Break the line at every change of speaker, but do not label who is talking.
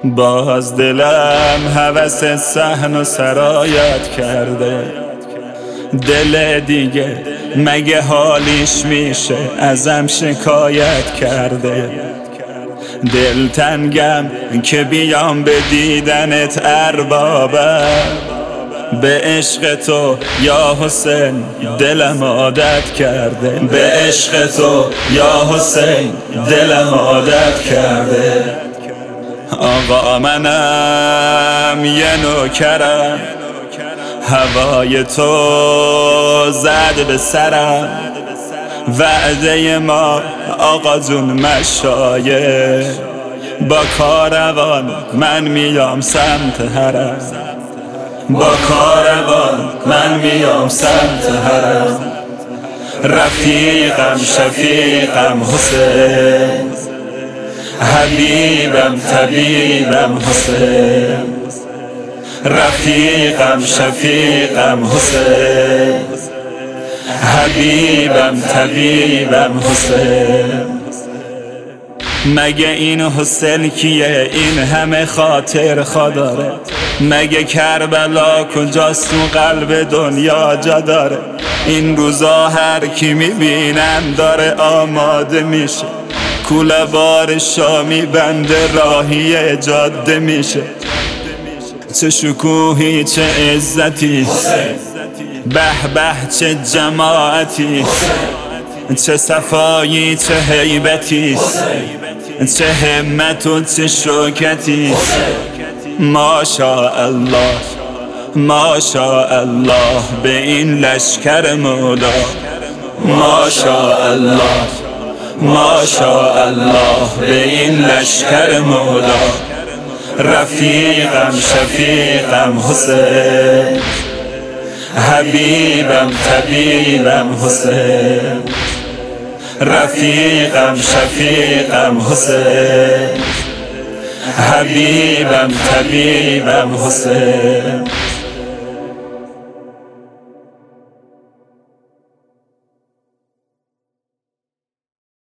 باز دلم هوس صحن و سرایت کرده. دل دیگه مگه حالیش میشه ازم شکایت کرده. دلتنگم که بیام به دیدنت اربابم، به عشق تو یا حسین دلم عادت کرده. به عشق تو یا حسین دلم عادت کرده. آقا منم یه نوکرم، هوای تو زد به سرم. وعده ما آقا جون مشایه، با کاروان من میام سمت حرم. با کاروان من میام سمت حرم. رفیقم شفیقم حسین، حبیبم طبیبم حسین. رفیقم شفیقم حسین، حبیبم طبیبم حسین. مگه این حسین کیه این همه خاطر خوا داره؟ مگه کربلا کجاست تو قلب دنیا جا داره؟ این روزا هر کی میبینم داره آماده میشه، کوله بار شامی بنده راهی جاده میشه. چه شکوهی چه عزتی، به به چه جماعتی، چه صفایی چه هیبتی، چه همت و چه شوکتی. ماشاءالله ماشاءالله به این لشکر مولا. ماشاءالله ماشاءالله به این لشکر مولا. رفیقم شفیقم حسین، حبیبم طبیبم حسین. رفیقم شفیقم حسین، حبیبم طبیبم حسین.